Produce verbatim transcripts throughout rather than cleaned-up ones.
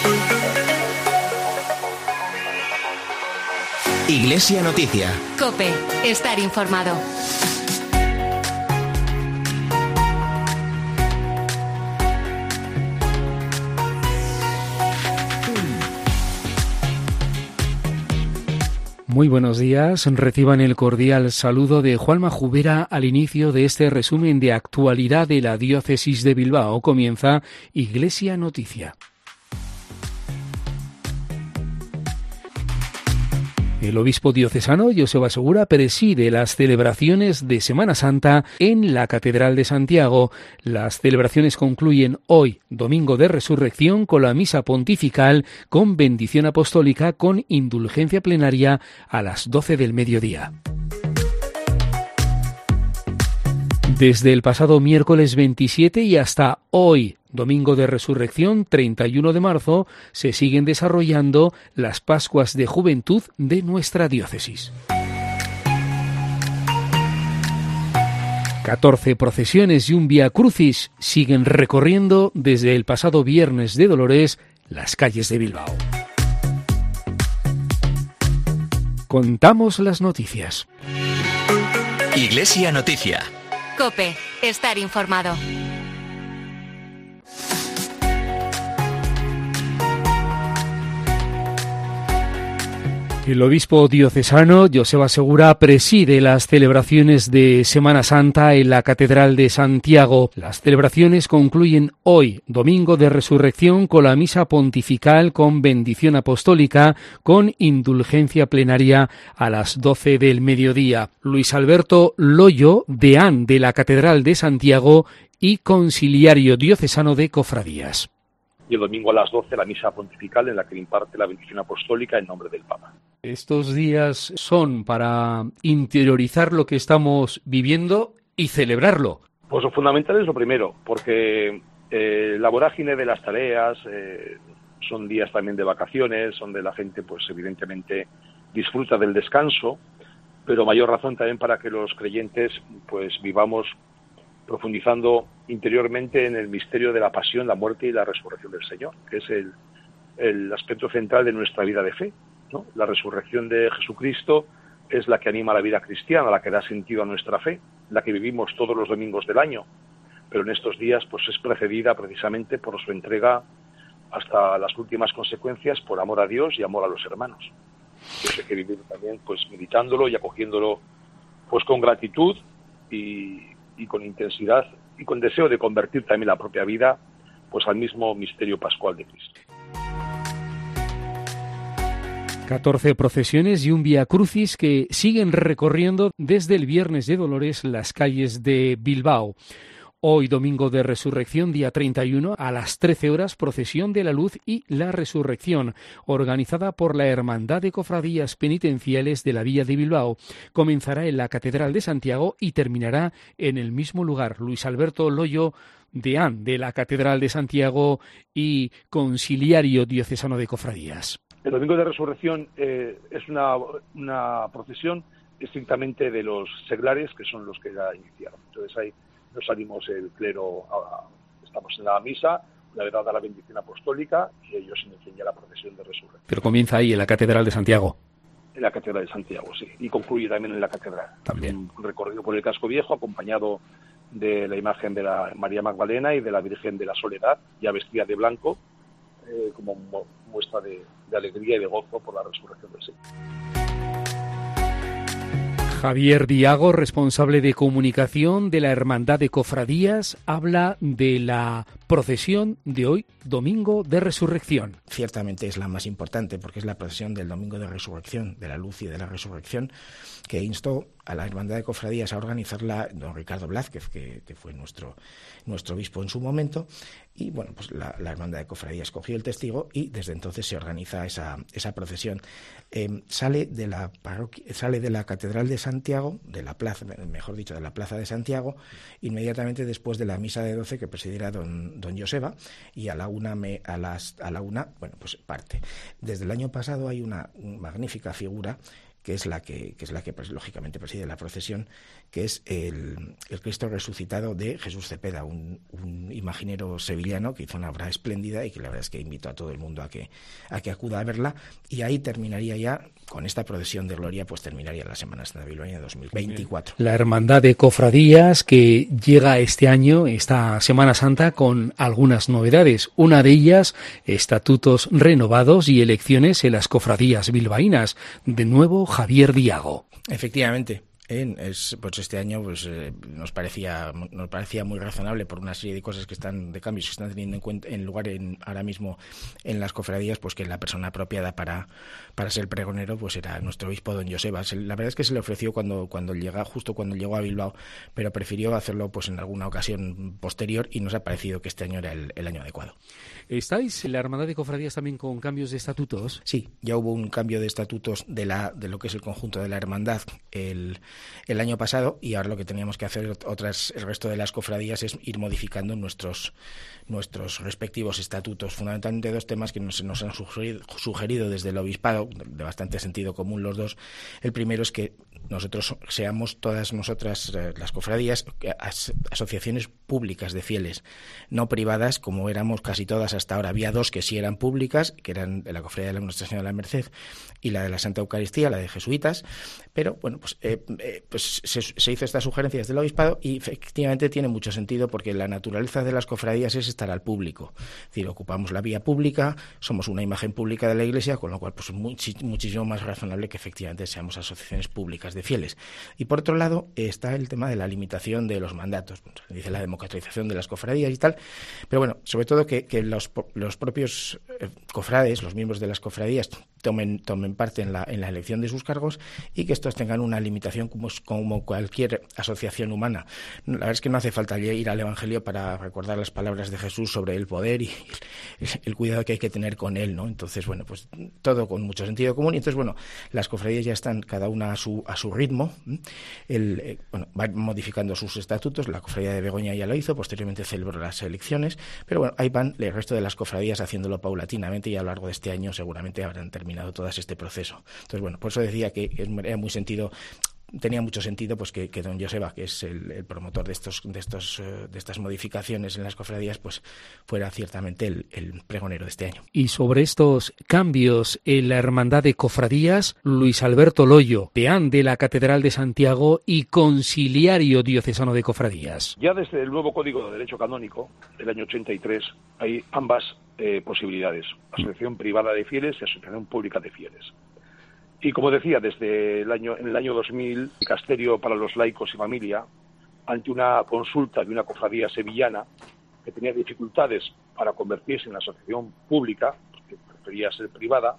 Iglesia Noticia. COPE. Estar informado. Muy buenos días, reciban el cordial saludo de Juanma Jubera al inicio de este resumen de actualidad de la Diócesis de Bilbao. Comienza Iglesia Noticia. El obispo diocesano Joseba Segura preside las celebraciones de Semana Santa en la Catedral de Santiago. Las celebraciones concluyen hoy, Domingo de Resurrección, con la misa pontifical con bendición apostólica con indulgencia plenaria a las doce del mediodía. Desde el pasado miércoles veintisiete y hasta hoy, Domingo de Resurrección, treinta y uno de marzo, se siguen desarrollando las Pascuas de Juventud de nuestra diócesis. catorce procesiones y un Vía Crucis siguen recorriendo desde el pasado Viernes de Dolores las calles de Bilbao. Contamos las noticias. Iglesia Noticia. COPE. Estar informado. El obispo diocesano Joseba Segura preside las celebraciones de Semana Santa en la Catedral de Santiago. Las celebraciones concluyen hoy, Domingo de Resurrección, con la misa pontifical con bendición apostólica con indulgencia plenaria a las doce del mediodía. Luis Alberto Loyo, deán de la Catedral de Santiago y conciliario diocesano de cofradías. Y el domingo a las doce la misa pontifical en la que imparte la bendición apostólica en nombre del Papa. Estos días son para interiorizar lo que estamos viviendo y celebrarlo. Pues lo fundamental es lo primero, porque eh, la vorágine de las tareas, eh, son días también de vacaciones, donde la gente pues evidentemente disfruta del descanso, pero mayor razón también para que los creyentes pues vivamos profundizando interiormente en el misterio de la pasión, la muerte y la resurrección del Señor, que es el, el aspecto central de nuestra vida de fe, ¿no? La resurrección de Jesucristo es la que anima la vida cristiana, la que da sentido a nuestra fe, la que vivimos todos los domingos del año, pero en estos días pues es precedida precisamente por su entrega hasta las últimas consecuencias por amor a Dios y amor a los hermanos. Eso hay que vivir también pues meditándolo y acogiéndolo pues con gratitud y y con intensidad y con deseo de convertir también la propia vida pues al mismo misterio pascual de Cristo. catorce procesiones y un Vía Crucis que siguen recorriendo desde el Viernes de Dolores las calles de Bilbao. Hoy, Domingo de Resurrección, día treinta y uno, a las trece horas, Procesión de la Luz y la Resurrección, organizada por la Hermandad de Cofradías Penitenciales de la Villa de Bilbao. Comenzará en la Catedral de Santiago y terminará en el mismo lugar. Luis Alberto Loyo, deán de la Catedral de Santiago y conciliario diocesano de cofradías. El Domingo de Resurrección eh, es una, una procesión estrictamente de los seglares, que son los que la iniciaron. Entonces hay nos salimos el clero, a, estamos en la misa, una vez dada la bendición apostólica, y ellos inician ya la procesión de resurrección. Pero comienza ahí, en la Catedral de Santiago. En la Catedral de Santiago, sí, y concluye también en la Catedral. También. Un recorrido por el Casco Viejo, acompañado de la imagen de la María Magdalena y de la Virgen de la Soledad, ya vestida de blanco, eh, como muestra de, de alegría y de gozo por la resurrección del Señor. Javier Diago, responsable de comunicación de la Hermandad de Cofradías, habla de la procesión de hoy, Domingo de Resurrección. Ciertamente es la más importante porque es la procesión del Domingo de Resurrección, de la Luz y de la Resurrección, que instó a la Hermandad de Cofradías a organizarla don Ricardo Blázquez, que, que fue nuestro, nuestro obispo en su momento, y bueno, pues la, la Hermandad de Cofradías cogió el testigo y desde entonces se organiza esa, esa procesión. Eh, sale de la parroquia, sale de la Catedral de Santiago, de la plaza, mejor dicho, de la Plaza de Santiago, inmediatamente después de la misa de doce que presidirá don, don Joseba, y a la una me, a las a la una, bueno, pues parte. Desde el año pasado hay una magnífica figura que es la que, que es la que pues, lógicamente preside la procesión, que es el, el Cristo resucitado de Jesús Cepeda, un, un imaginero sevillano que hizo una obra espléndida y que la verdad es que invito a todo el mundo a que, a que acuda a verla. Y ahí terminaría ya, con esta procesión de gloria, pues terminaría la Semana Santa Bilbaína dos mil veinticuatro. La Hermandad de Cofradías que llega este año, esta Semana Santa, con algunas novedades. Una de ellas, estatutos renovados y elecciones en las cofradías bilbaínas. De nuevo, Javier Diago. Efectivamente. En, es, pues este año pues eh, nos parecía nos parecía muy razonable por una serie de cosas que están de cambios que están teniendo en cuenta en lugar en, ahora mismo en las cofradías, pues que la persona apropiada para para ser pregonero pues era nuestro obispo don Joseba. Se, la verdad es que se le ofreció cuando cuando llega justo cuando llegó a Bilbao, pero prefirió hacerlo pues en alguna ocasión posterior y nos ha parecido que este año era el, el año adecuado. ¿Estáis en la Hermandad de Cofradías también con cambios de estatutos? Sí, ya hubo un cambio de estatutos de la de lo que es el conjunto de la hermandad el el año pasado, y ahora lo que teníamos que hacer otras el resto de las cofradías es ir modificando nuestros nuestros respectivos estatutos, fundamentalmente dos temas que nos, nos han sugerido, sugerido desde el obispado, de bastante sentido común los dos. El primero es que nosotros seamos todas nosotras, eh, las cofradías, as, asociaciones públicas de fieles, no privadas, como éramos casi todas hasta ahora. Había dos que sí eran públicas, que eran de la Cofradía de la Nuestra Señora de la Merced y la de la Santa Eucaristía, la de jesuitas, pero bueno, pues, eh, eh, pues se, se hizo esta sugerencia desde el obispado y efectivamente tiene mucho sentido porque la naturaleza de las cofradías es estar al público. Es decir, ocupamos la vía pública, somos una imagen pública de la Iglesia, con lo cual pues muy, muchísimo más razonable que efectivamente seamos asociaciones públicas de fieles. Y por otro lado está el tema de la limitación de los mandatos, dice la democratización de las cofradías y tal, pero bueno, sobre todo que, que los, los propios eh, cofrades, los miembros de las cofradías tomen, tomen parte en la, en la elección de sus cargos y que estos tengan una limitación como, como cualquier asociación humana. La verdad es que no hace falta ir al Evangelio para recordar las palabras de Jesús sobre el poder y el, el cuidado que hay que tener con él, ¿no? Entonces, bueno, pues todo con mucho sentido común. Y entonces, bueno, las cofradías ya están cada una a su, a su ritmo. El, eh, bueno, van modificando sus estatutos. La cofradía de Begoña ya lo hizo, posteriormente celebró las elecciones, pero bueno, ahí van el resto de las cofradías haciéndolo paulatinamente y a lo largo de este año seguramente habrán terminado todas este proceso. Entonces, bueno, por eso decía que era muy sentido tenía mucho sentido pues que, que don Joseba, que es el, el promotor de estos de estos de estas modificaciones en las cofradías, pues fuera ciertamente el, el pregonero de este año. Y sobre estos cambios en la Hermandad de Cofradías, Luis Alberto Loyo, deán de la Catedral de Santiago y conciliario diocesano de cofradías. Ya desde el nuevo Código de Derecho Canónico del año ochenta y tres hay ambas eh, posibilidades: asociación privada de fieles y asociación pública de fieles. Y como decía, desde el año, en el año dos mil, el Dicasterio para los Laicos y Familia, ante una consulta de una cofradía sevillana que tenía dificultades para convertirse en asociación pública, que prefería ser privada,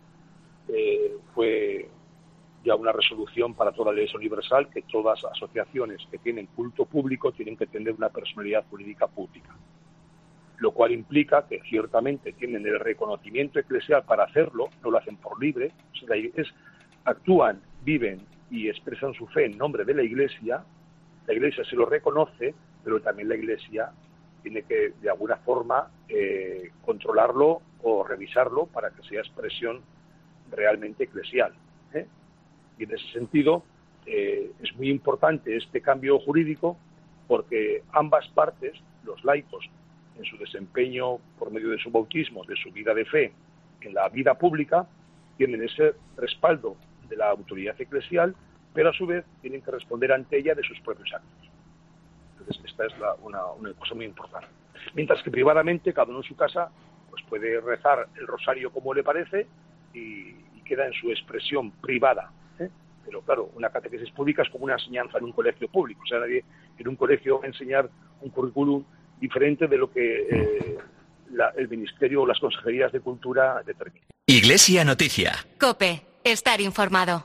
eh, fue ya una resolución para toda la Iglesia Universal que todas las asociaciones que tienen culto público tienen que tener una personalidad jurídica pública, lo cual implica que ciertamente tienen el reconocimiento eclesial para hacerlo, no lo hacen por libre, es, actúan, viven y expresan su fe en nombre de la Iglesia. La Iglesia se lo reconoce, pero también la Iglesia tiene que de alguna forma eh, controlarlo o revisarlo para que sea expresión realmente eclesial, ¿eh? Y en ese sentido eh, es muy importante este cambio jurídico porque ambas partes, los laicos, en su desempeño por medio de su bautismo, de su vida de fe en la vida pública, tienen ese respaldo de la autoridad eclesial, pero a su vez tienen que responder ante ella de sus propios actos. Entonces esta es la, una, una cosa muy importante. Mientras que privadamente, cada uno en su casa, pues puede rezar el rosario como le parece y, y queda en su expresión privada, ¿eh? Pero claro, una catequesis pública es como una enseñanza en un colegio público. O sea, nadie en un colegio va a enseñar un currículum diferente de lo que eh, la, el Ministerio o las Consejerías de Cultura determinan. Iglesia Noticia. COPE. Estar informado.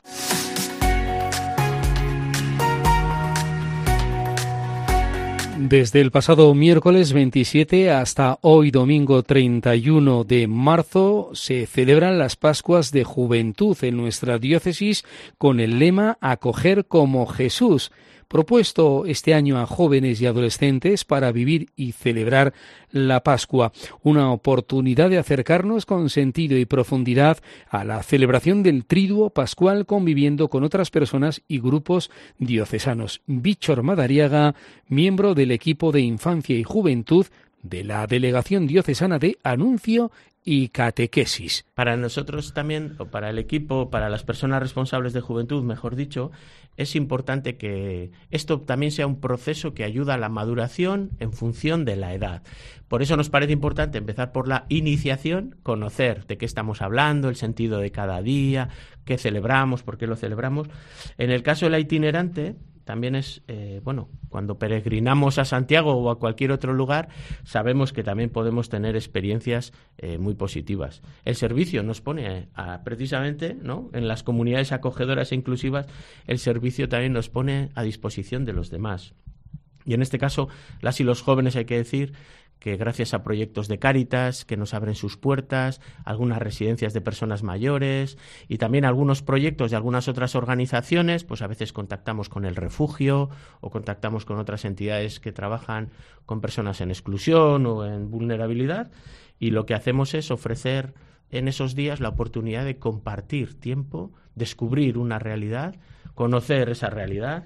Desde el pasado miércoles veintisiete hasta hoy domingo treinta y uno de marzo se celebran las Pascuas de Juventud en nuestra diócesis con el lema Acoger como Jesús. propuesto este año a jóvenes y adolescentes para vivir y celebrar la Pascua, una oportunidad de acercarnos con sentido y profundidad a la celebración del Triduo Pascual, conviviendo con otras personas y grupos diocesanos. Víctor Madariaga, miembro del equipo de Infancia y Juventud de la Delegación Diocesana de Anuncio y Catequesis. Para nosotros también, o para el equipo, para las personas responsables de juventud, mejor dicho, es importante que esto también sea un proceso que ayuda a la maduración en función de la edad. Por eso nos parece importante empezar por la iniciación, conocer de qué estamos hablando, el sentido de cada día, qué celebramos, por qué lo celebramos. En el caso de la itinerante, también es, eh, bueno, cuando peregrinamos a Santiago o a cualquier otro lugar, sabemos que también podemos tener experiencias eh, muy positivas. El servicio nos pone a, precisamente, ¿no?, en las comunidades acogedoras e inclusivas, el servicio también nos pone a disposición de los demás. Y en este caso, las y los jóvenes, hay que decir que gracias a proyectos de Cáritas que nos abren sus puertas, algunas residencias de personas mayores y también algunos proyectos de algunas otras organizaciones, pues a veces contactamos con el Refugio o contactamos con otras entidades que trabajan con personas en exclusión o en vulnerabilidad, y lo que hacemos es ofrecer en esos días la oportunidad de compartir tiempo, descubrir una realidad, conocer esa realidad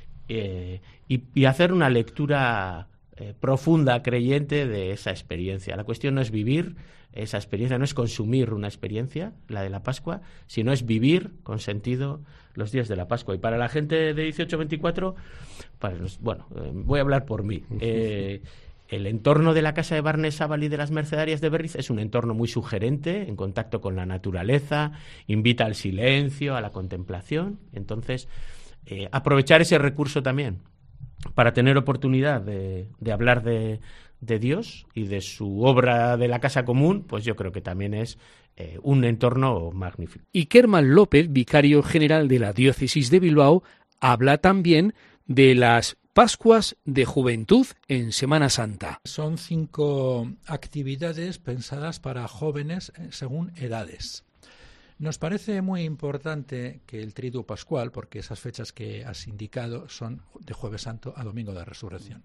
eh, y, y hacer una lectura Eh, profunda, creyente de esa experiencia. La cuestión no es vivir esa experiencia, no es consumir una experiencia, la de la Pascua, sino es vivir con sentido los días de la Pascua. Y para la gente de dieciocho a veinticuatro, para los, bueno, eh, voy a hablar por mí. Eh, el entorno de la casa de Barnes Sábal y de las Mercedarias de Berriz es un entorno muy sugerente, en contacto con la naturaleza, invita al silencio, a la contemplación. Entonces, eh, aprovechar ese recurso también para tener oportunidad de, de hablar de, de Dios y de su obra de la casa común, pues yo creo que también es eh, un entorno magnífico. Y Kerman López, vicario general de la Diócesis de Bilbao, habla también de las Pascuas de Juventud en Semana Santa. Son cinco actividades pensadas para jóvenes según edades. Nos parece muy importante que el Triduo Pascual, porque esas fechas que has indicado son de Jueves Santo a Domingo de Resurrección,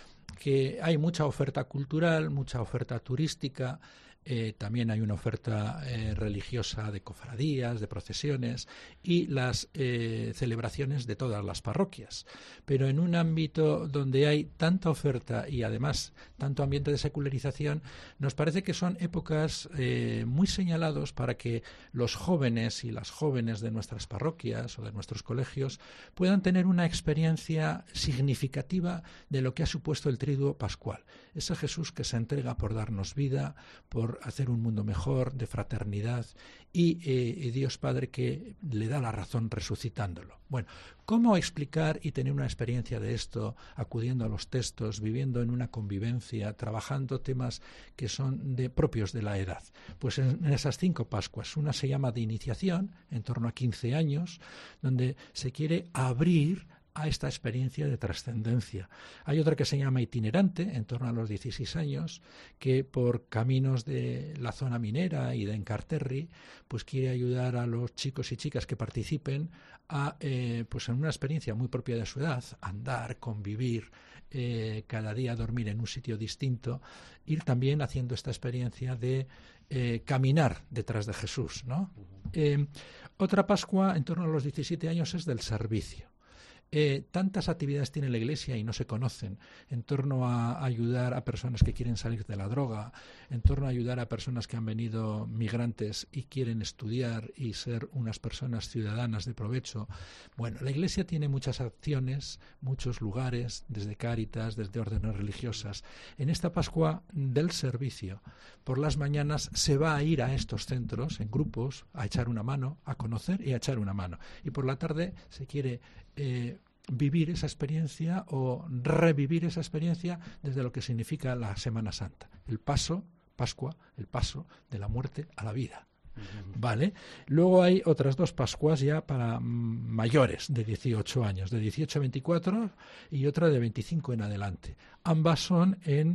que hay mucha oferta cultural, mucha oferta turística, eh, también hay una oferta eh, religiosa de cofradías, de procesiones y las eh, celebraciones de todas las parroquias. Pero en un ámbito donde hay tanta oferta y además tanto ambiente de secularización, nos parece que son épocas eh, muy señalados para que los jóvenes y las jóvenes de nuestras parroquias o de nuestros colegios puedan tener una experiencia significativa de lo que ha supuesto el Triduo Pascual. Ese Jesús que se entrega por darnos vida, por hacer un mundo mejor, de fraternidad, y, eh, y Dios Padre que le da la razón resucitándolo. Bueno, ¿cómo explicar y tener una experiencia de esto, acudiendo a los textos, viviendo en una convivencia, trabajando temas que son de, propios de la edad? Pues en, en esas cinco Pascuas, una se llama de iniciación, en torno a quince años, donde se quiere abrir a esta experiencia de trascendencia. Hay otra que se llama itinerante, en torno a los dieciséis años, que por caminos de la zona minera y de Encarterri, pues quiere ayudar a los chicos y chicas que participen a, eh, pues en una experiencia muy propia de su edad, andar, convivir, eh, cada día dormir en un sitio distinto, ir también haciendo esta experiencia de eh, caminar detrás de Jesús, ¿no? Eh, otra Pascua, en torno a los diecisiete años, es del servicio. Eh, tantas actividades tiene la Iglesia y no se conocen, en torno a ayudar a personas que quieren salir de la droga, en torno a ayudar a personas que han venido migrantes y quieren estudiar y ser unas personas ciudadanas de provecho. Bueno, la Iglesia tiene muchas acciones, muchos lugares, desde Cáritas, desde órdenes religiosas. En esta Pascua del servicio, por las mañanas se va a ir a estos centros en grupos a echar una mano, a conocer y a echar una mano. Y por la tarde se quiere Eh, vivir esa experiencia o revivir esa experiencia desde lo que significa la Semana Santa. El paso, Pascua, el paso de la muerte a la vida. Uh-huh. ¿Vale? Luego hay otras dos Pascuas ya para mayores de dieciocho años, de dieciocho a veinticuatro y otra de veinticinco en adelante. Ambas son en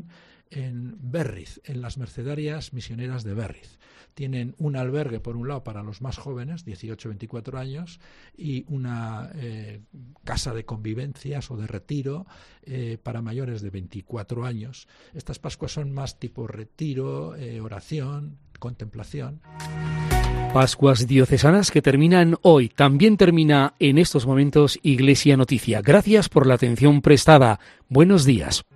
en Berriz, en las Mercedarias Misioneras de Berriz. Tienen un albergue, por un lado, para los más jóvenes, dieciocho a veinticuatro años, y una eh, casa de convivencias o de retiro eh, para mayores de veinticuatro años. Estas Pascuas son más tipo retiro, eh, oración, contemplación. Pascuas diocesanas que terminan hoy. También termina en estos momentos Iglesia Noticia. Gracias por la atención prestada. Buenos días.